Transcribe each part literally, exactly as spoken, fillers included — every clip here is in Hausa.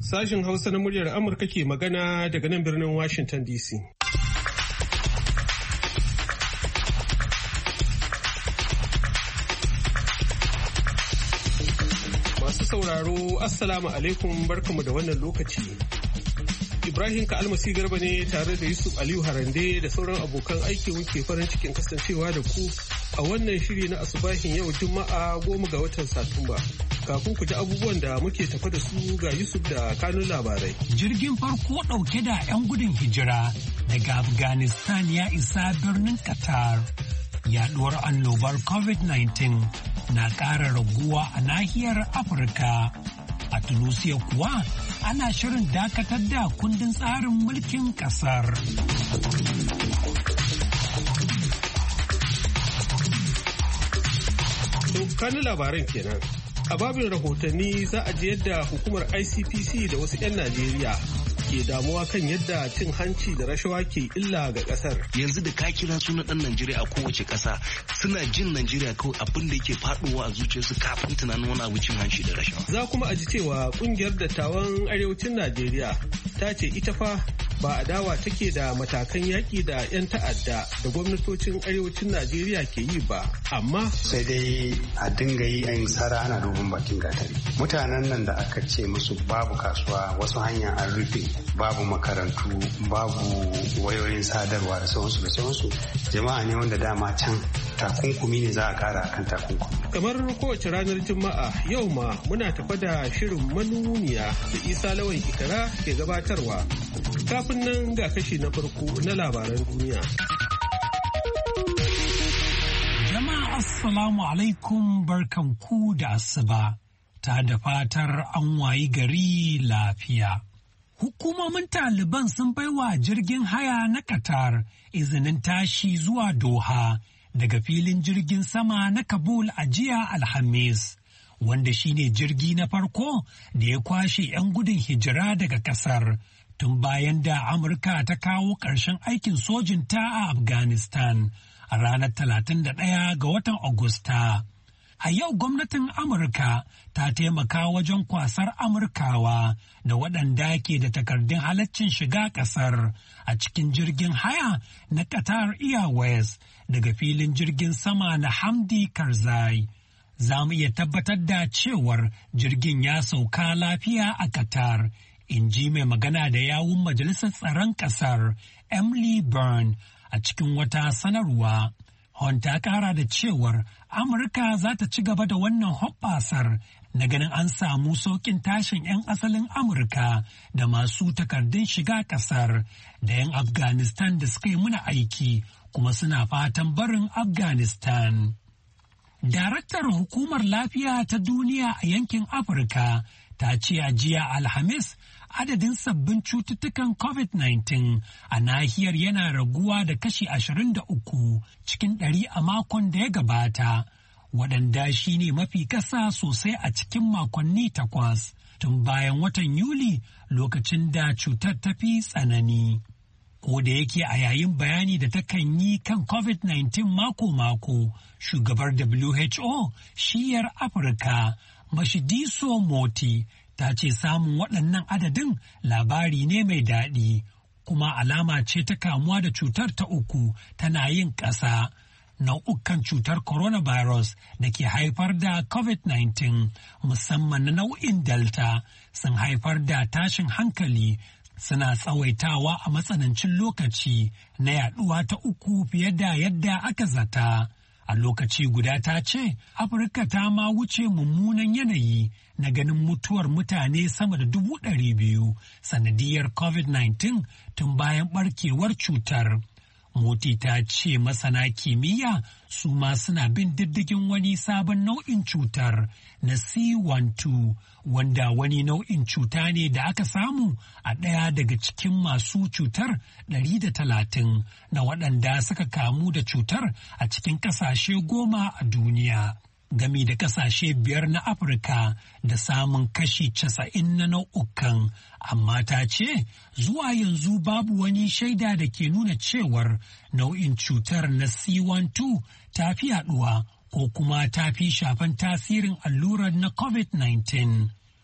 Sashen Hausa na muryar Amurka ke magana daga nan birnin Washington D C. Masu sauraro, Assalamu alaikum, barkamu da wannan lokaci. Ibrahim Ka'almasi Garba ne tare da Yusuf Aliyu Harande da sauran abokan aiki muke farin cikin kasancewa da ku a wannan shiri na asubahin yau Juma'a goma ga watan Satumba. Kafin ku ji abubuwan da muke tafa da su ga Yusuf da kanun labarai. Jirgin farko ɗauke da 'yan gudun hijira daga Afghanistan ya isa birnin Qatar. Yaduwar annobar covid nineteen na ƙara raguwa a nahiyar Afirka. A Tunisia kuwa ana shirin dakatar da kundin tsarin mulkin ƙasar. Kanun labaran kenan. A babin rahotanni za a ji yadda hukumar I C P C da wasu 'yan Najeriya ke damuwa kan yadda cin hanci da rashawa ke illa ga kasar. Yanzu da ka kira sunan ɗan Najeriya a kowace ƙasa suna jin Najeriya kawai abin da yake faɗowa a zuciyarsu kafin tunanin wani abu cin hanci da rashawa. Za kuma a ji cewa ƙungiyar dattawan arewacin Najeriya ta ce ita fa ba adawa take da matakan yaƙi da 'yan ta'adda da gwamnatocin arewacin Najeriya ke yi ba, amma sai dai a dinga yi a sara ana dubin bakin gatari. Mutanen nan da aka ce musu babu kasuwa, wasu hanya an rufe, babu makarantu, babu wayoyin sadarwa da sauransu da sauransu, jama'a ne wanda dama can takunkumi ne za a kara akan takunkumi. Kamar kowace ranar Juma'a yau ma muna tafa da shirin manuniya da Isa Lawan Ikara ke gabatarwa. Kafin nan ga kashi na farko na labaran duniya. Jama'a assalamu alaikum, barkanku da asuba, ta da fatar an wayi gari lafiya. Hukumomin Taliban sun baiwa jirgin haya na Qatar izinin tashi zuwa Doha daga filin jirgin sama na Kabul a jiya Alhamis, wanda shine jirgi na farko da ya kwashe 'yan gudun hijira daga kasar tun bayan da Amurka ta kawo ƙarshen aikin sojinta a Afghanistan a ranar talatin da ɗaya ga watan Agusta. A yau gwamnatin Amurka ta taimaka wajen kwasar Amurkawa da waɗanda ke da takardun halaccin shiga ƙasar a cikin jirgin haya na Qatar Airways daga filin jirgin sama na Hamdi Karzai. Za mu iya tabbatar da cewar jirgin ya sauka lafiya a Qatar, in ji mai magana da yawun Majalisar Tsaron ƙasar Emily Byrne a cikin wata sanarwa. Hon ta kara da cewar Amurka za ta ci gaba da wannan hoɓɓasar na ganin an samu sauƙin tashin 'yan asalin Amurka da masu takardun shiga ƙasar da 'yan Afghanistan da suka yi muna aiki kuma suna fatan barin Afghanistan. Daraktar Hukumar Lafiya ta Duniya a yankin Afirka ta ce a jiya Alhamis adadin sabbin cututtukan covid nineteen a nahiyar yana raguwa da kashi ashirin da uku cikin ɗari a makon da ya gabata, waɗanda shi ne mafi ƙasa sosai a cikin makonni takwas tun bayan watan Yuli lokacin da cutar ta fi tsanani. Ko da yake a yayin bayani da takan yi kan covid nineteen mako-mako, shugabar W H O shiyar Afirka Mashidiso Moti ta ce samun waɗannan adadin labari ne mai daɗi, kuma alama ce ta kamuwa da cutar ta uku tana yin ƙasa. Nau'ukan cutar coronavirus da ke haifar da covid nineteen musamman na nau'in Delta sun haifar da tashin hankali, suna tsawaitawa a matsanancin lokaci na yaɗuwa ta uku fiye da yadda aka zata. A lokaci guda ta ce, Afirka ta ma wuce mummunan yanayi na ganin mutuwar mutane sama da dubu ɗari biyu sanadiyar covid nineteen tun bayan barkewar cutar. Moti ta ce masana kimiyya su ma suna bin diddigin wani sabon nau'in cutar na C twelve, wanda wani nau'in cuta ne da aka samu a ɗaya daga cikin masu cutar ɗari da talatin na waɗanda suka kamu da cutar a cikin ƙasashe goma a duniya. Gami da ƙasashe biyar na Afirka da samun kashi casa'in na nau'ukan, amma ta ce zuwa yanzu babu wani shaida da ke nuna cewar nau'in cutar na C twelve ta fi yaɗuwa ko kuma ta fi shafan tasirin allurar na covid nineteen.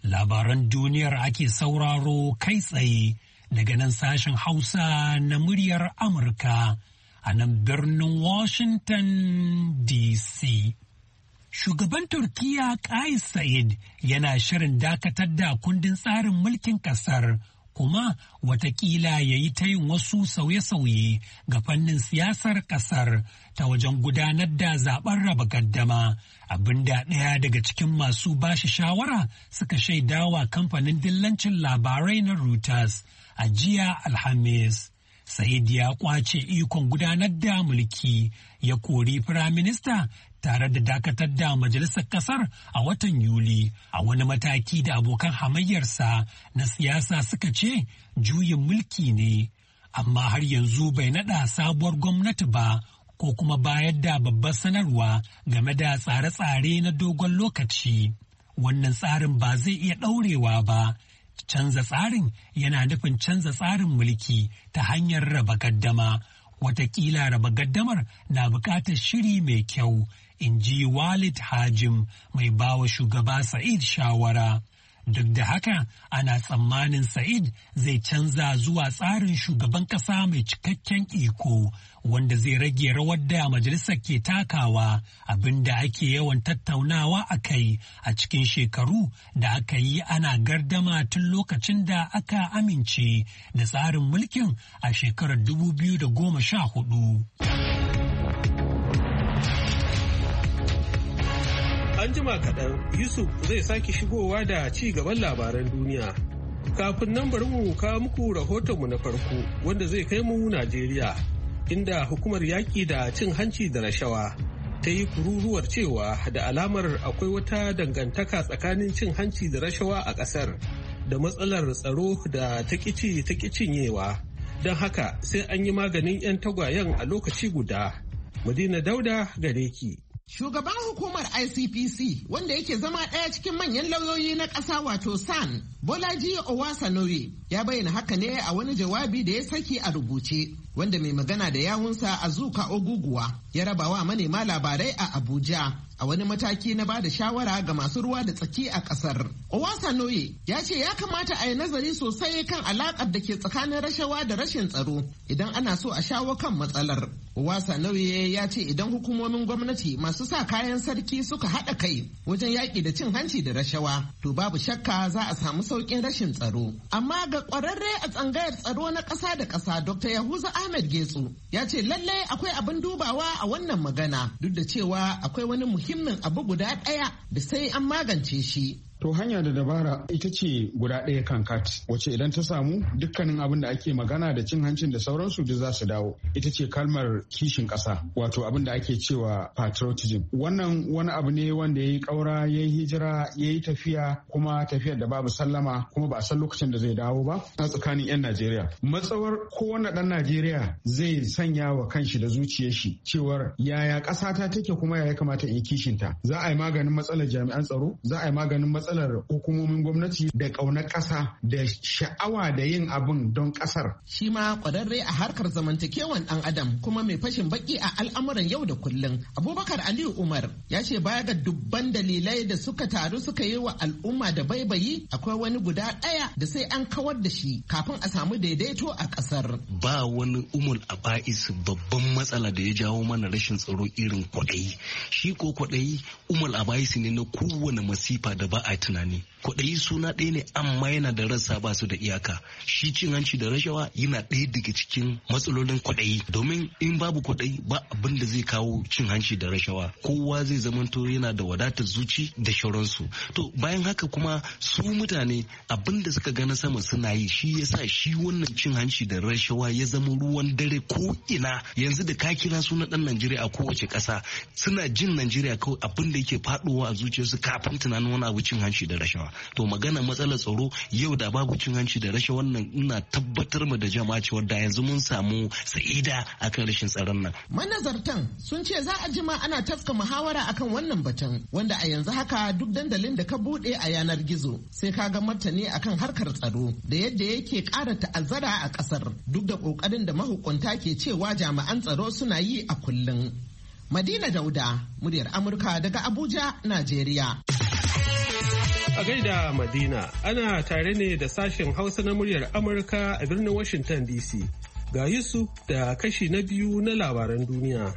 Labaran duniyar ake sauraro kai tsaye daga nan sashen Hausa na muryar Amurka a nan birnin Washington D C. Shugaban Turkiyya Kais Sa'id yana shirin dakatar da kundin tsarin mulkin ƙasar, kuma watakila ya yi ta yin wasu sauye-sauye ga fannin siyasar ƙasar ta wajen gudanar da zaben raba gaddama, abinda ɗaya daga cikin masu bashi shawara suka shaidawa kamfanin dillancin labarai na Reuters a jiya Alhamis. Sa'id ya kwace ikon gudanar da mulki, ya kori firaminista tare da dakatar da majalisar kasar a watan Yuli a wani mataki da abokan hamayyarsa na siyasa suka ce juyin mulki ne, amma har yanzu bai naɗa sabuwar gwamnati ba ko kuma bayar da babbar sanarwa game da tsare-tsare na dogon lokaci. Wannan tsarin ba zai iya ɗaurewa ba. Canza tsarin yana nufin canza tsarin mulki ta hanyar raba gaddama. Watakila raba gaddamar na buƙatar shiri mai kyau, in ji Walid Hajim, mai bawa shugaba Sa'id shawara. Duk da haka, ana tsammanin Sa'id zai canza zuwa tsarin shugaban ƙasa mai cikakken iko, wanda zai rage rawar da majalisar ke takawa, abinda ake yawan tattaunawa a kai a cikin shekaru da aka yi ana gardama tun lokacin da aka amince da tsarin mulkin a shekarar dubu biyu da goma sha hudu. An jima kaɗan Yusuf zai sake shigowa da ci gaban labaran duniya. Kafin nan bari mu kawo muku rahotonmu na farko wanda zai kai mu Najeriya, inda hukumar yaƙi da cin hanci da rashawa ta yi kururuwar cewa da alamar akwai wata dangantaka tsakanin cin hanci da rashawa a ƙasar da matsalar tsaro da ta ƙici ta cinyewa. Don haka sai an yi maganin 'yan tagwayen a lokaci guda. Madina Dauda gare ki. Shugaban hukumar I C P C wanda yake zama ɗaya cikin manyan lauyoyi na ƙasa wato S A N, Bolaji Owasanoye, ya bayyana haka ne a wani jawabi da ya saki a rubuce, wanda mai magana da yawunsa Azuka Oguguwa ya rabawa manema labarai a Abuja a wani mataki na bada shawara ga masu ruwa da tsaki a ƙasar. Owasanoye ya ce ya kamata a yi nazari sosai kan alaƙar da ke tsakanin rashawa da rashin tsaro idan ana so a shawo kan matsalar. Owasanoye ya ce idan hukumomin gwamnati masu sa kayan sarki suka haɗa kai wajen yaƙi da cin hanci da rashawa, to babu shakka za a samu sauƙin rashin tsaro. Amma ga ƙwararre a tsangayar tsaro na ƙasa da ƙasa Doctor Yahuza Ahmed Getsu ya ce lallai akwai abin dubawa a wannan magana, duk da cewa akwai wani muhimmin abu guda ɗaya da sai an magance shi. To hanya da dabara ita ce guda ɗaya kan kat, wacce idan ta samu dukkanin abin da ake magana da cin hancin da sauransu duk za su dawo. Ita ce kalmar kishin ƙasa, wato abin da ake cewa patriotism. Wannan wani abu ne wanda ya yi ƙaura, ya yi hijira, ya yi tafiya, kuma tafiyar da babu sallama, kuma ba a san lokacin da zai dawo ba a tsakanin 'yan Najeriya. Matsawar kowane ɗan Najeriya zai sanya wa kanshi da zuciyar shi cewar yaya ƙasa ta take kuma yaya kamata in yi kishinta. Za a yi maganin matsalar jami'an tsaro, za a yi maganin matsalar matsalar hukumomin gwamnati da ƙaunar ƙasa da sha'awa da yin abin don ƙasar. Shi ma ƙwararre a harkar zamantakewan ɗan adam kuma mai fashin baki a al'amuran yau da kullum, Abubakar Aliyu Umar, ya ce baya ga dubban dalilai da suka taru suka yi wa al'umma da baibayi, akwai wani guda ɗaya da sai an kawar da shi kafin a samu daidaito a ƙasar. Ba wani umul aba'is babban matsala da ya jawo mana rashin tsaro irin kwaɗayi. Shi ko kwaɗayi umul aba'is ne na kowane masifa da ba a tunani. Kwaɗayi suna ɗaya ne amma yana da rassa ba su da iyaka. Shi cin hanci da rashawa yana ɗaya daga cikin matsalolin kwaɗayi, domin in babu kwaɗayi ba abin da zai kawo cin hanci da rashawa. Kowa zai zamanto yana da wadatar zuci da shauransu. To bayan haka kuma su mutane abin da suka ga na sama suna yi, shi yasa shi wannan cin hanci da rashawa ya zama ruwan dare ko ina. Yanzu da ka kira sunan ɗan Najeriya a kowace ƙasa suna jin Najeriya kawai abin da yake faɗowa a zuciyarsu kafin tunanin wani abu cin hanci da rashawa. To magana matsalar tsaro yau da babu cin hanci da rashawa, wannan ina tabbatar mu da jama'a cewa da yanzu mun samu sa'ida akan rashin tsaron nan. Manazartan sun ce za a jima ana tafka muhawara akan wannan batun, wanda a yanzu haka duk dandalin da ka bude a yanar gizo sai ka ga martani akan harkar tsaro da yadda yake ƙara ta'azzara a ƙasar, duk da ƙoƙarin da mahukunta ke cewa jami'an tsaro suna yi a kullum. Madina Dauda, muryar Amurka daga Abuja, Najeriya. A gaida Madina, ana tare ne da sashen Hausa na muryar Amurka a birnin Washington D C. Ga Yusuf da kashi na biyu na labaran duniya.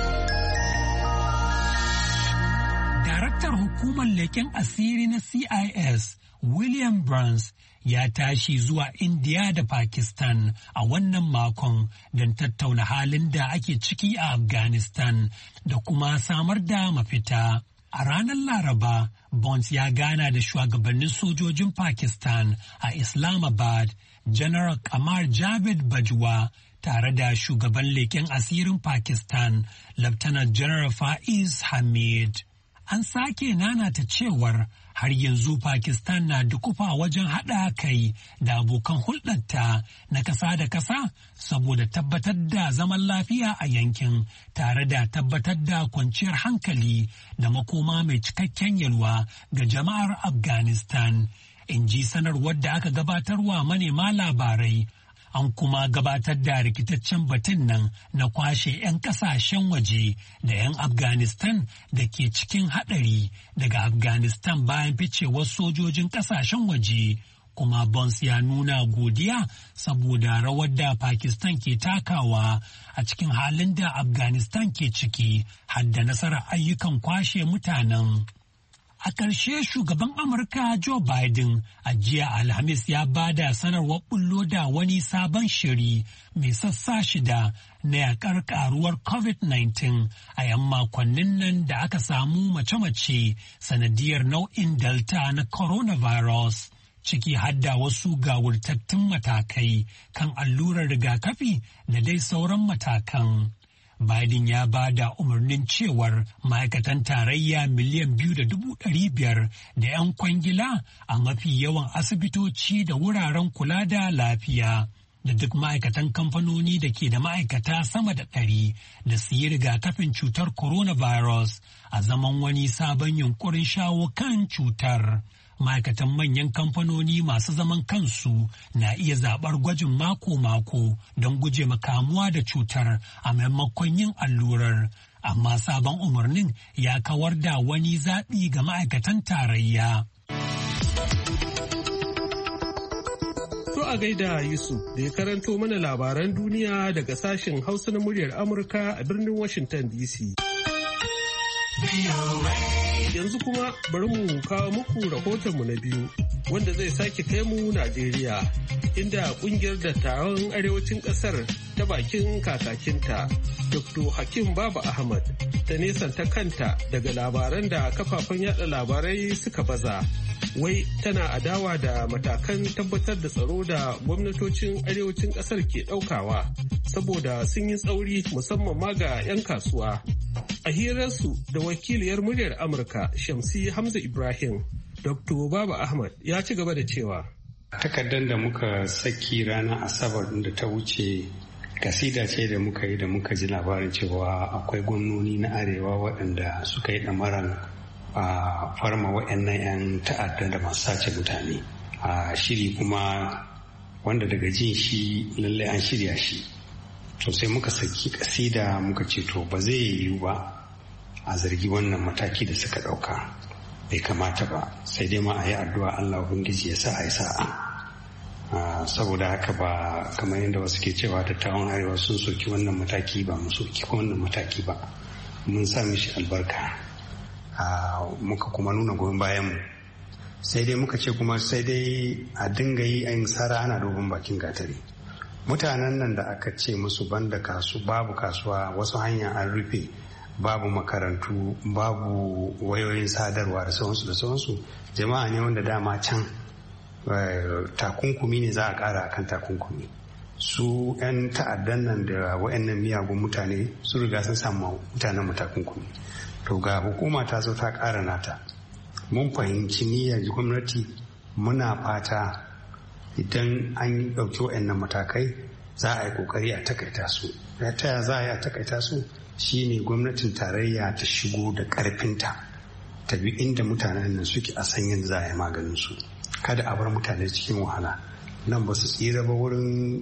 Daraktar hukumar leƙen asiri na C I S, William Burns, ya tashi zuwa India da Pakistan a wannan makon don tattauna halin da ake ciki a Afghanistan da kuma samar da mafita. A ranar Laraba, Burns ya gana da shugabannin sojojin Pakistan a Islamabad, General Qamar Javed Bajwa, tare da shugaban leƙen asirin Pakistan, Lieutenant General Faiz Hamid. An sake nanata cewar har yanzu Pakistan na dukufa wajen haɗa kai da abokan hulɗarta na ƙasa da ƙasa saboda tabbatar da zaman lafiya a yankin tare da tabbatar da kwanciyar hankali da makoma mai cikakken yalwa ga jama'ar Afghanistan. In ji sanarwar da aka gabatarwa manema labarai. An kuma gabatar da rikitaccen batun nan na kwashe 'yan kasashen waje da 'yan Afghanistan da ke cikin haɗari daga Afghanistan bayan ficewar sojojin kasashen waje. Kuma Burns ya nuna godiya saboda rawar da Pakistan ke takawa a cikin halin da Afghanistan ke ciki, har da nasarar ayyukan kwashe mutanen. A ƙarshe shugaban Amurka Joe Biden a jiya Alhamis ya ba da sanarwar bullo da wani sabon shiri mai sassa shida na yakar karuwar COVID nineteen a yan makonnin nan da aka samu mace-mace sanadiyar nau'in Delta na coronavirus, ciki hadda wasu gawurtattun matakai kan allurar rigakafi da dai sauran matakan. Biden ya ba da umarnin cewar ma'aikatan tarayya miliyan biyu da dubu ɗari biyar da 'yan kwangila a mafi yawan asibitoci da wuraren kula da lafiya da duk ma'aikatan kamfanoni da ke da ma'aikata sama da ɗari da su yi rigakafin cutar coronavirus a zaman wani sabon yunkurin shawo kan cutar. Ma'aikatan manyan kamfanoni masu zaman kansu na iya zaɓar gwajin mako-mako don guje makamuwa da cutar a maimakon yin allurar. Amma sabon umarnin ya kawar da wani zaɓi ga ma'aikatan tarayya. To a gaida Yusuf da ya karanto mana labaran duniya daga sashen Hausa na muryar Amurka a birnin Washington D C. Yanzu kuma bari mu kawo muku rahotonmu na biyu wanda zai sake kai mu Najeriya, inda kungiyar dattawan arewacin kasar ta bakin kakakinta Doctor Hakim Baba Ahmad ta nesanta kanta daga labaran da kafafen yada labarai suka baza. Wai tana adawa da matakan tabbatar da tsaro da gwamnatocin arewacin kasar ke daukawa saboda sun yi tsauri musamman ma ga 'yan kasuwa. A hirarsu da wakiliyar muryar Amurka Shamsi Hamza Ibrahim, Doctor Baba Ahmad ya ci gaba da cewa. Takardar da muka saki ranar Asabar da ta wuce kasida ce da muka yi da muka ji labarin cewa akwai gwamnoni na arewa waɗanda suka yi ɗamaran a farma waɗannan 'yan ta'adda da masu sace mutane. A shiri kuma wanda daga jin shi lallai an shirya shi. To sai muka saki kasida muka ce to ba zai yiwu ba a zargi wannan mataki da suka ɗauka, bai kamata ba, sai dai ma a yi addu'a Allah Ubangiji ya sa a yi sa'a. Saboda haka ba kamar yadda wasu ke cewa dattawan arewa sun soki wannan mataki ba mu soki wannan mataki ba, mun sa mishi albarka, muka kuma nuna goyon bayanmu. Sai dai muka ce kuma sai dai a dinga yi a yin sara ana dogon bakin gatari. Mutanen nan da aka ce musu banda kasu babu kasuwa, wasu hanya an rufe, babu makarantu, babu wayoyin sadarwa da sauransu da sauransu, jama'a ne wanda dama can takunkumi ne za a kara akan takunkumi. Su 'yan ta'addan nan da wa'annan miyagun mutane su riga sun samu mutanen mu takunkumi. To ga hukuma ta zo ta kara nata. Mun fahimci niyyar gwamnati, muna fata idan an ɗauki waɗannan matakai za a yi ƙoƙari a takaita su. Ta yaya za a yi a takaita su shine gwamnatin tarayya ta shigo da ƙarfinta ta bi inda mutanen nan suke a san yadda za a yi maganin su. Kada a bar mutane cikin wahala. Nan ba su tsira ba wurin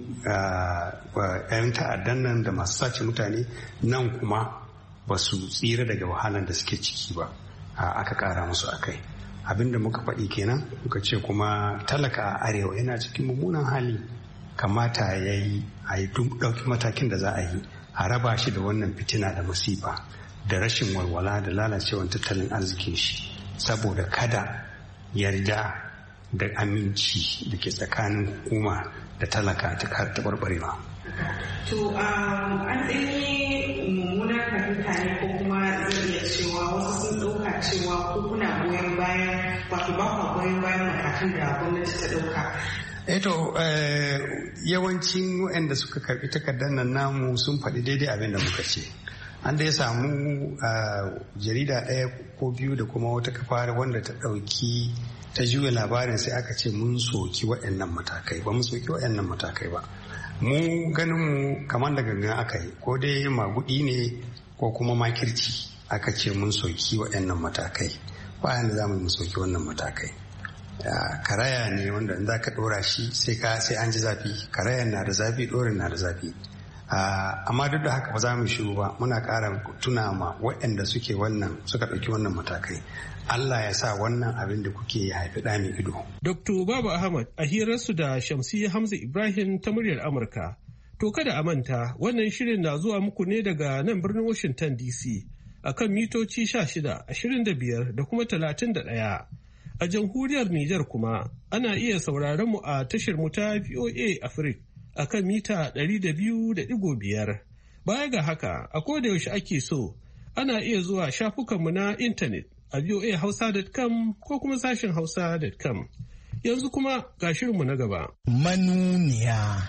'yan ta'addan nan da masu sace mutane, nan kuma ba su tsira daga wahalan da suke ciki ba, aka ƙara musu akai. abin da muka faɗi kenan muka ce kuma talaka a arewa yana cikin mummunan hali, kamata ya yi a yi ɗauki matakin da za a yi a raba shi da wannan fitina da masifa da rashin walwala da lalacewar tattalin arzikin shi, saboda kada yarda da aminci da ke tsakanin hukuma da talaka ta taɓarɓarewa. To an ɗanyi mummunar fahimta ne ko kuma zai iya cewa wasu sun ɗauka cewa ko kuna goyon bayan wato ba kwa goyon bayan matakan da gwamnati ta ɗauka. Eto yawancin waɗanda suka karɓi takardar nan namu sun faɗi daidai abin da muka ce. An dai samu jarida ɗaya ko biyu da kuma wata kafa wanda ta ɗauki ta juya labarin sai aka ce mun soki waɗannan matakai ba mu soki waɗannan matakai ba. Mu ganin mu kamar da gangan aka yi ko dai magudi ne ko kuma makirci aka ce mun soki waɗannan matakai, bayan da za mu soki wannan matakai. Karaya ne wanda in za ka ɗora shi sai ka sai an ji zafi, karayan na da zafi, ɗorin na da zafi. Amma duk da haka ba za mu shiru ba, muna ƙara tuna ma waɗanda suke wannan suka ɗauki wannan matakai, Allah ya sa wannan abin da kuke ya haifi ɗa mai ido. Doktor Baba Ahmad a hirarsu da Shamsiyya Hamza Ibrahim ta muryar Amurka. To kada a manta wannan shirin na zuwa muku ne daga nan birnin Washington D C a kan mitoci sha shida, ashirin da biyar da kuma talatin da ɗaya. A jamhuriyar Nijar kuma ana iya sauraron mu a tashar mu ta V O A Africa a kan mita ɗari da biyu da ɗigo biyar. Baya ga haka a koda yaushe ake so ana iya zuwa shafukanmu na intanet a v o a hausa dot com ko kuma sashen hausa dot com. Yanzu kuma ga shirinmu na gaba. Manuniya.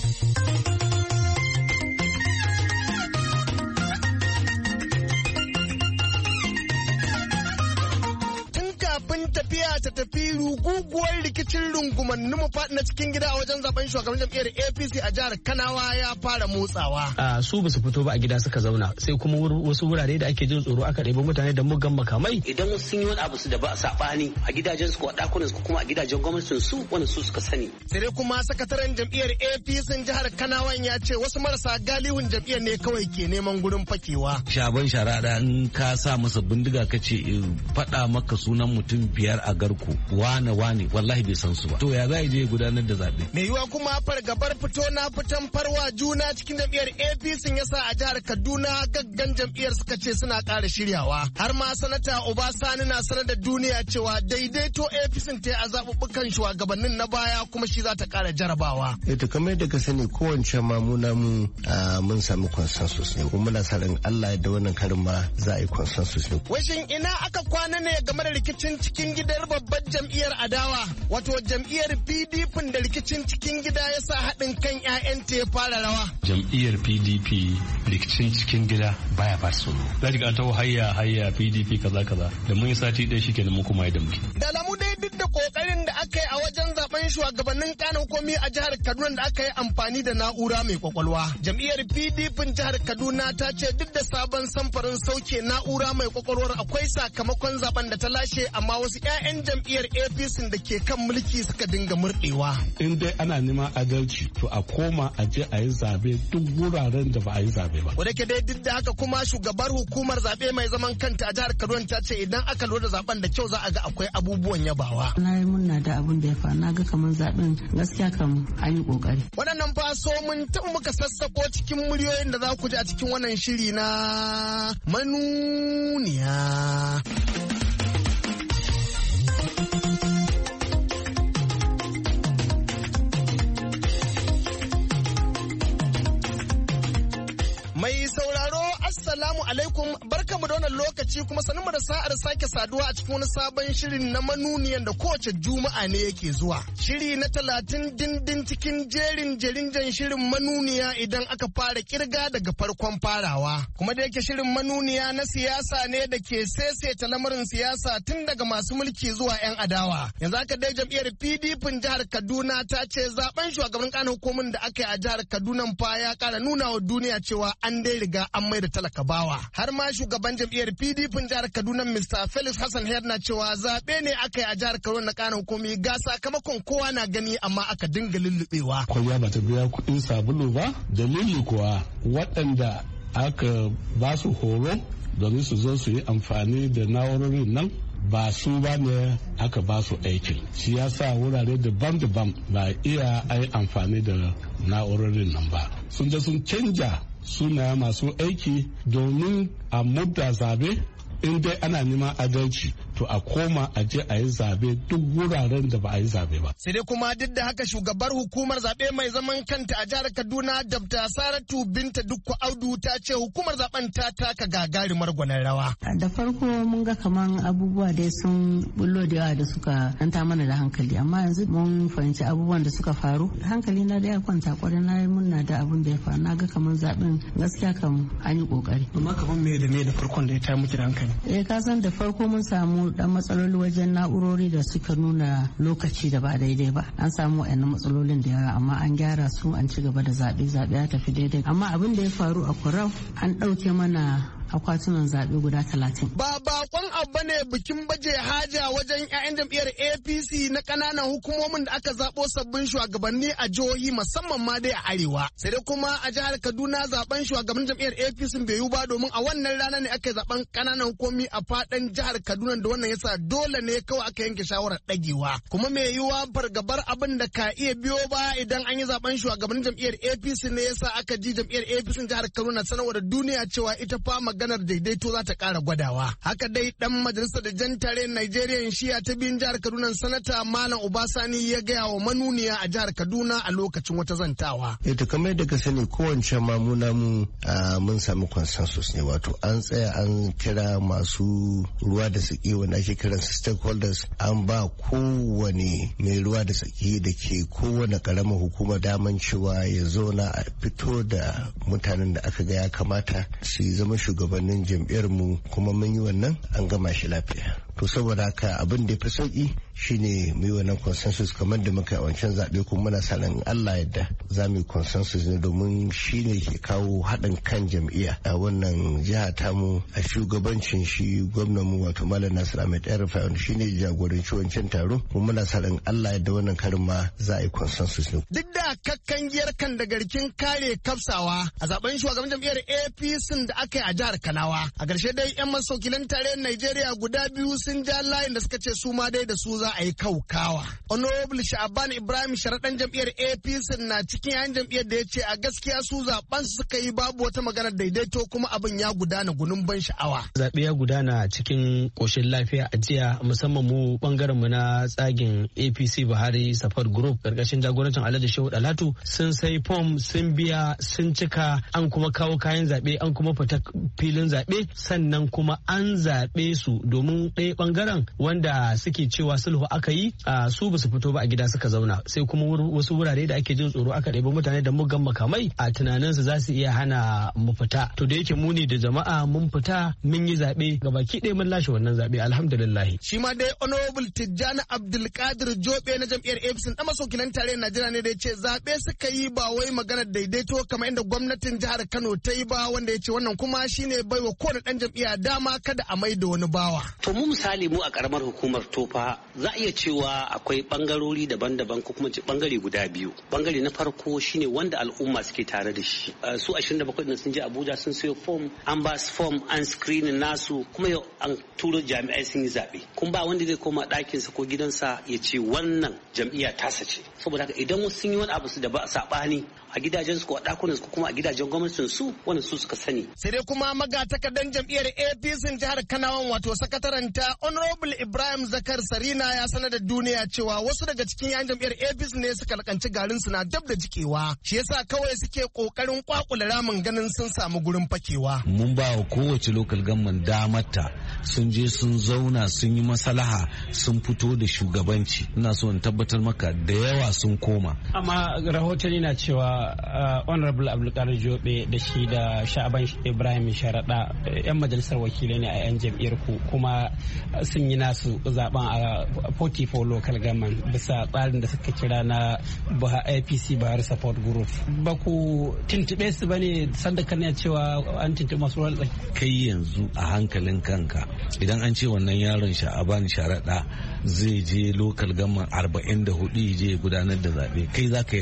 Tafiya ta tafi ruguguwar rikicin rungumannin mu faɗi na cikin gida a wajen zaben shugaban jam'iyyar A P C a jihar Kanawa ya fara motsawa. A su ba su fito ba a gida suka zauna sai kuma wasu wurare da ake jin tsoro aka ɗebi mutane da muggan makamai. Idan wasu sun yi wani abu su da ba a saɓani a gidajen su ko a ɗakunan su kuma a gidajen gwamnatin su wani su suka sani. Sai dai kuma sakataren jam'iyyar A P C jihar Kanawan ya ce wasu marasa galihun jam'iyyar ne kawai ke neman gurin fakewa. Shaban sharaɗa in ka sa masa bindiga ka ce faɗa maka sunan mutum biyar a garku wane wane wallahi bai san su ba, to ya za je gudanar da zaɓe. Mai yiwuwa kuma fargabar fito na fitan farwa juna cikin jam'iyyar A P C ya sa a jihar Kaduna gaggan jam'iyyar suka ce suna ƙara shiryawa, har ma sanata Obasani na sanar da duniya cewa daidaito A P C ta a zaɓuɓɓukan shugabannin na baya kuma shi za ta ƙara jarabawa. Eto kamar yadda ka sani kowace mamuna mu mun sami consensus ne kuma muna sa ran Allah da wannan karin ma za a yi consensus ne. Washin ina aka kwana ne game da rikicin cikin gidar babbar jam'iyyar adawa wato jam'iyyar P D P da rikicin cikin gida ya sa haɗin kan 'ya'yanta ya fara rawa. Jam'iyyar P D P rikicin cikin gida baya ba su. Za ka ta hayya hayya P D P kaza kaza da mun yi sati ɗaya shi kenan mu kuma yi da muke. Da alamu dai duk da kokarin da aka yi a wajen zaben shugabannin kanan komi a jihar Kaduna da aka yi amfani da na'ura mai kwakwalwa. Jam'iyyar P D P jihar Kaduna ta ce duk da sabon samfarin sauke na'ura mai kwakwalwar akwai sakamakon zaben da ta lashe amma wasu 'ya'yan jam'iyyar A P C da ke kan mulki suka dinga murɗewa. In dai ana neman adalci to a koma a je a yi zabe duk wuraren da ba a yi zabe ba. Wadda ke dai duk da haka kuma shugabar hukumar zabe mai zaman kanta a jihar Kaduna ta ce idan aka lura da zaben da kyau za a ga akwai abubuwan yabawa. Na yi murna da abin da ya faru, na ga kamar zaben gaskiya kam an yi kokari. Waɗannan fa so mun taɓa muka sassako cikin muryoyin da za ku ji a cikin wannan shiri na manuniya. Mai sauraro Assalamu alaikum, barkamu da wannan lokaci kuma sanin mu da sa'ar sake saduwa a cikin wani sabon shirin na manuniyan da kowace juma'a ne yake zuwa. Shiri na talatin dindin cikin jerin jarinjan shirin manuniya idan aka fara kirga daga farkon farawa. Kuma da yake shirin manuniya na siyasa ne da ke seseta lamarin siyasa tun daga masu mulki zuwa 'yan adawa. Yanzu aka dai jam'iyyar P D P jihar Kaduna ta ce zaben shugaban kanin hukumin da aka yi a jihar Kaduna fa ya kara nuna wa duniya cewa an dai riga an mai da talaka bawa. Har ma shugaban jam'iyyar P D P jihar Kaduna Mister Felix Hassan Head na cewa zaɓe ne aka yi a jihar Kaduna na kanin hukumi ga sakamakon kowa na gani amma aka dinga lullubewa. Kwalliya ba ta biya kuɗin sabulu ba, dalili kuwa waɗanda aka ba su horo domin su zo su yi amfani da na'urorin nan ba su ba ne aka ba su aikin. Shi yasa wurare daban-daban ba iya ai amfani da na'urorin nan ba. Sun je sun canja suna masu aiki domin a mudda zabe in dai ana neman adalci to a koma a je a yi zabe duk wuraren da ba a yi zabe ba. Sai dai kuma duk da haka shugabar hukumar zabe mai zaman kanta a jihar Kaduna Dabta Saratu Binta Dukku Audu ta ce hukumar zaben ta taka gagarumar gwanar rawa. Da farko mun ga kaman abubuwa dai sun bullo da yawa da suka danta mana da hankali amma yanzu mun fahimci abubuwan da suka faru. Hankali na da ya kwanta kwarai na yi murna da abun da ya faru na ga kaman zaben gaskiya kam an yi kokari. Amma kaman me da me da farkon da ya ta miki da hankali? Eh ka san da farko mun samu dan matsaloli wajen na'urori da suka nuna lokaci da ba daidai ba an samu wayannan matsalolin da yawa amma an gyara su an ci gaba da zaɓe zaɓe ya tafi daidai amma abin da ya faru a Kurau an ɗauke mana akwatunan zaɓe guda talatin. Ba bakon abu ne bikin baje haja wajen 'ya'yan jam'iyyar A P C na ƙananan hukumomin da aka zaɓo sabbin shugabanni a jihohi musamman ma dai a arewa. Sai dai kuma a jihar Kaduna zaben shugaban jam'iyyar A P C bai yiwu ba domin a wannan rana ne aka zaben ƙananan hukumomi a faɗin jihar Kaduna da wannan yasa dole ne kawai aka yanke shawarar ɗagewa. Kuma mai yiwuwa fargabar abin da ka iya biyo ba idan an yi zaben shugaban jam'iyyar A P C ne yasa aka ji jam'iyyar A P C jihar Kaduna sanarwa da duniya cewa ita fa maganar daidaito za ta ƙara gwadawa. Haka dai ɗan majalisar da jan tare Najeriya shiya ta biyun jihar Kaduna sanata Malam Obasani ya gaya wa manuniya a jihar Kaduna a lokacin wata zantawa. Ita kamar da ka sani kowace mamuna mu mun sami consensus ne wato an tsaya an kira masu ruwa da tsaki wanda ake kiran stakeholders an ba kowane mai ruwa da tsaki da ke kowane karamar hukuma daman cewa ya zauna a fito da mutanen da aka ga ya kamata su zama shugabannin jam'iyyar mu kuma mun yi wannan an gama shi lafiya. To saboda haka abin da ya fi sauki shine mu yi wannan consensus kamar da muka yi wancan zaɓe kuma muna sa ran Allah yadda za mu yi consensus ne domin shi ne ke kawo haɗin kan jam'iyya a wannan jiha tamu a shugabancin shi gwamnan mu wato Malam Nasir Ahmed Erfa'i wanda shi ne jagoranci wancan taro kuma muna sa ran Allah yadda wannan karin ma za a yi consensus ne. Duk da kakkangiyar kan da garkin kare kafsawa a zaben shugaban jam'iyyar A P C da aka yi a jihar Kanawa a ƙarshe dai 'yan masaukilan tarayyar Najeriya guda biyu sun ja layin da suka ce su ma dai da su za a yi kaukawa. Honorable Sha'ban Ibrahim sharaɗan jam'iyyar A P C na cikin yan jam'iyyar da ya ce a gaskiya su zaben su suka yi babu wata maganar daidaito kuma abin ya gudana gunun ban sha'awa. Zaɓe ya gudana cikin ƙoshin lafiya a jiya musamman mu bangaren mu na tsagin A P C Buhari Support Group karkashin jagorancin Alhaji Shehu Dalatu sun sai fom sun biya sun cika an kuma kawo kayan zaɓe an kuma fita filin zaɓe sannan kuma an zaɓe su domin ɗaya bangaren wanda suke cewa sulhu aka yi a su basu fito ba a gida suka zauna sai kuma wasu wurare da ake jin tsoro aka ɗebi mutane da muggan makamai a tunanin su za su iya hana mu fita to da yake muni da jama'a mun fita mun yi zaɓe gabaki ɗaya mun lashe wannan zaɓe alhamdulillah. Shi ma dai honorable Tijjani Abdulkadir Jobe na jam'iyyar A P C ɗan masaukilan tarayyar Najeriya ne da ya ce zaɓe suka yi ba wai maganar daidaito kamar inda gwamnatin jihar Kano ta yi ba wanda ya ce wannan kuma shine baiwa kowane ɗan jam'iyya dama kada a mai da wani bawa. To mu misali mu a karamar hukumar Tofa za a iya cewa akwai bangarori daban-daban ko kuma bangare guda biyu. Bangare na farko shine wanda al'umma suke tare da shi. Su ashirin da bakwai din sun je Abuja sun sayo form an ba su form an screening nasu kuma yau an turo jami'ai sun yi zaɓe. Kuma ba wanda zai koma ɗakinsa ko gidansa ya ce wannan jam'iyya tasa ce. Saboda haka idan wasu sun yi wani abu su da ba saɓani a gidajen su ko a ɗakunan su kuma a gidajen gwamnatin su wanda su suka sani. Sai dai kuma magatakardan jam'iyyar A P C jihar Kanawan wato sakataren ta Honorable Ibrahim Zakar Sarina ya sanar da duniya cewa wasu daga cikin yan jam'iyyar A P C ne suka lakanci garin su na dab da jikewa. Shi yasa kawai suke kokarin kwakula ramin ganin sun samu gurin fakewa. Mun ba wa kowace local government damarta sun je sun zauna sun yi maslaha sun fito da shugabanci. Ina so in tabbatar maka da yawa sun koma. Amma rahotanni na cewa Uh, honorable Abdulkadir Jobe da shi da Sha'ban Ibrahim Sharaɗa yan majalisar wakilai ne a yan jam'iyyar ku kuma sun yi nasu zaben a forty-four local government bisa tsarin da suka kira na A P C Buhari Support Group. Ba ku tuntube su bane sanda kan cewa an tuntube masu ruwan tsaki. Kai yanzu a hankalin kanka idan an ce wannan yaron Sha'ban Sharaɗa zai je local government arba'in da hudu je gudanar da zaɓe kai za ka yadda?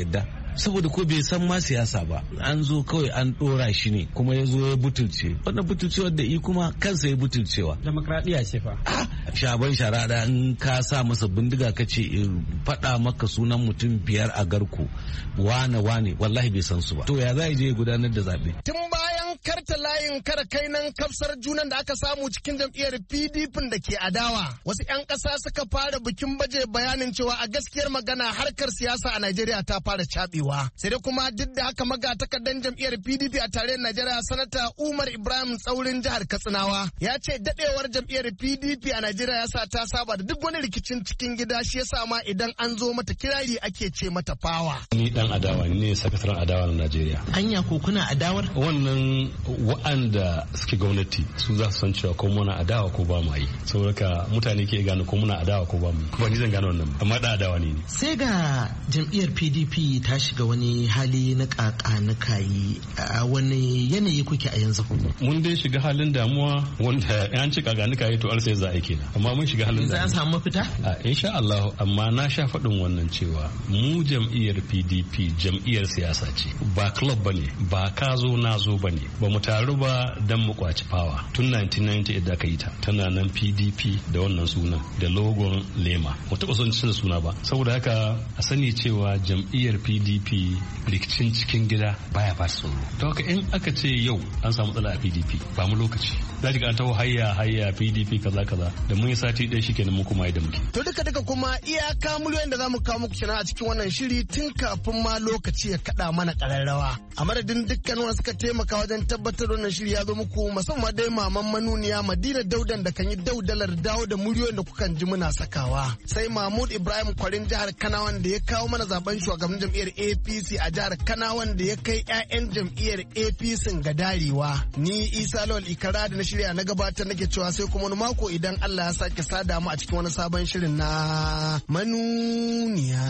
saboda ko bai san ma siyasa ba, an zo kawai an dora shi ne kuma ya zo ya butulce. Wannan butulcewar da i kuma kansa ya butulcewa. Demokradiyya ce fa. Shaban sharaɗa in ka sa masa bindiga ka ce faɗa maka sunan mutum biyar a garku wane wane wallahi bai san su ba. To ya za je gudanar da zaɓe. Tun bayan karta layin kara kainan kafsar junan da aka samu cikin jam'iyyar P D P da ke adawa, wasu 'yan ƙasa suka fara bikin baje bayanin cewa a gaskiyar magana harkar siyasa a Najeriya ta fara cabewa. Sai dai kuma duk da haka magatakardan jam'iyyar P D P a tarayyar Najeriya sanata Umar Ibrahim Tsaurin jihar Katsinawa ya ce dadewar jam'iyyar P D P a Najeriya ya sa ta saba da duk wani rikicin cikin gida, shi yasa ma idan an zo mata kirari ake ce mata fawa. Ni dan adawa ne, sakataren adawa na Najeriya. Anya ko kuna adawar? Wannan wa'anda suke gwamnati su za su san cewa ko muna adawa ko ba mu yi. Saboda ka mutane ke gane ko muna adawa ko ba mu. Ba ni zan gane wannan amma da adawa ne. Sai ga jam'iyyar P D P ta shiga wani hali na kaka na kayi, a wani yanayi kuke a yanzu? Mun dai shiga halin damuwa wanda an ci kaka na kayi to al sai za a kenan. Amma mun shiga halin damuwa. Za a samu mafita? A insha Allah, amma na sha faɗin wannan cewa mu jam'iyyar P D P jam'iyyar siyasa ce, ba club bane, ba ka zo na zo bane, ba mu taru ba dan mu kwaci fawa. Tun nineteen ninety-eight da aka yi ta, tana nan P D P da wannan sunan da logon lema. Mu taɓa son cin suna ba. Saboda haka a sani cewa jam'iyyar P D P rikicin cikin gida baya ba tsoro. Don haka in aka ce yau an samu matsala a P D P ba mu lokaci. Za ki ga an taho hayya hayya P D P kaza kaza da mun yi sati ɗaya shi kenan mu kuma yi da muke. To duka duka kuma iyaka miliyoyin da za mu kawo muku kenan a cikin wannan shiri tun kafin ma lokaci ya kaɗa mana ƙararrawa. A madadin dukkan wanda suka taimaka wajen tabbatar da wannan shiri ya zo muku, musamman dai maman manuniya Madina Daudan da kan yi daudalar dawo da miliyoyin da kukan ji muna sakawa. Sai Mahmud Ibrahim Kwarin jihar Kanawan da ya kawo mana zaben shugaban jam'iyyar A P C a jihar Kanawan da ya kai 'ya'yan jam'iyyar A P C ga darewa. Ni Isa Lawal Ikara da na shirya na gabatar nake cewa sai kuma wani mako idan Allah ya sake sada mu a cikin wani sabon shirin na manuniya.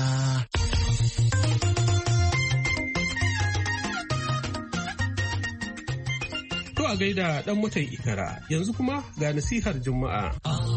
To a gaida dan mutan Ikara, yanzu kuma ga nasihar Juma'a.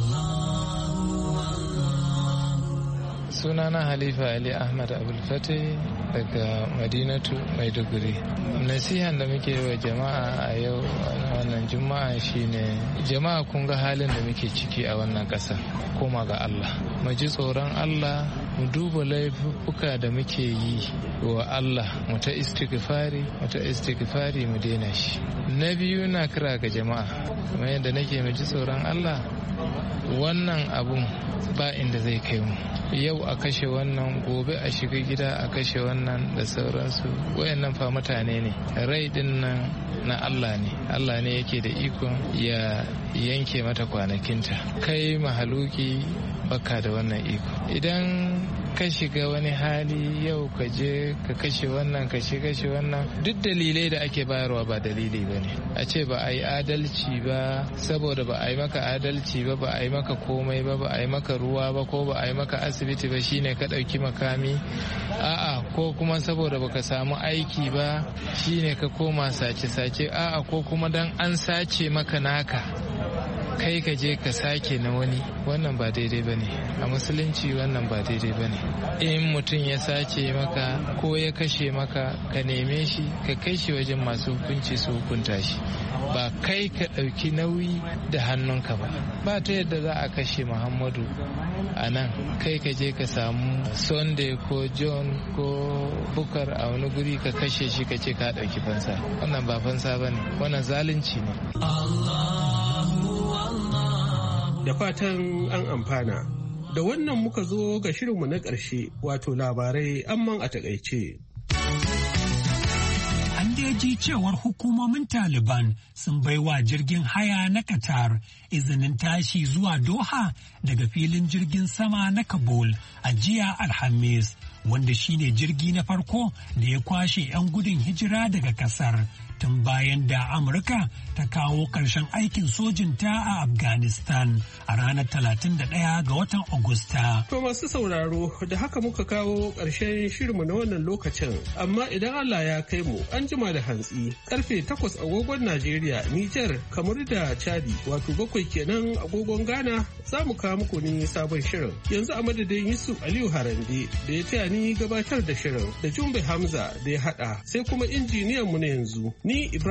Sunana Halifa Ali Ahmad Abulfate daga Madinatu Maiduguri. Nasihan da muke wa jama'a a yau wannan Juma'a shine jama'a kun ga halin da muke ciki a wannan ƙasa. Koma ga Allah. Mu ji tsoron Allah, mu duba laifuka da muke yi wa Allah, mu ta istighfari, mu ta istighfari mu daina shi. Na biyu na kira ga jama'a, kamar yadda nake mu ji tsoron Allah, wannan abun ba inda zai kai mu. Yau a kashe wannan, gobe a shiga gida a kashe wannan da sauransu. Wayannan fa mutane ne, rai din nan na Allah ne. Allah ne yake da ikon ya yanke mata kwanakinta. Kai mahaluki baka da wannan iko. Idan ka shiga wani hali yau ka je ka kashe wannan ka shi kashe wannan, duk dalilai da ake bayarwa ba dalili ba ne. A ce ba a yi adalci ba saboda ba a yi maka adalci ba, ba a yi maka komai ba, ba a yi maka ruwa ba, ko ba a yi maka asibiti ba shine ka ɗauki makami. A'a, ko kuma saboda baka samu aiki ba shine ka koma sace-sace. A'a, ko kuma dan an sace maka naka kai ka je ka sake na wani. Wannan ba daidai ba ne a musulunci, wannan ba daidai ba ne. In mutum ya sace maka ko ya kashe maka, ka neme shi ka kai shi wajen masu hukunci su hukunta shi, ba kai ka ɗauki nauyi da hannunka ba. Ba ta yadda za a kashe Muhammadu a nan kai ka je ka samu Sunday ko John ko Bukar a wani guri ka kashe shi ka ce ka ɗauki fansa. Wannan ba fansa ba ne, wannan zalunci ne. Da fatan an amfana. Da wannan muka zo ga shirinmu na ƙarshe, wato labarai amman a takaice. An ji cewar hukumomin Taliban sun baiwa jirgin haya na Qatar izinin tashi zuwa Doha daga filin jirgin sama na Kabul a jiya Alhamis, wanda shine jirgi na farko da ya kwashe 'yan gudun hijira daga kasar tun bayan da Amurka ta kawo ƙarshen aikin sojinta a Afghanistan a ranar talatin da ɗaya ga watan Agusta. To masu sauraro da haka muka kawo ƙarshen shirinmu na wannan lokacin, amma idan Allah ya kai mu an jima da hantsi karfe takwas agogon Najeriya, Nijar, kamar da Chadi wato bakwai kenan agogon Ghana za mu kawo muku ne sabon shirin. Yanzu a madadin Yusuf Aliyu Harande da ya taya ni gabatar da shirin da Jumbe Hamza da ya haɗa sai kuma injiniyan mu na yanzu ni Ibrahim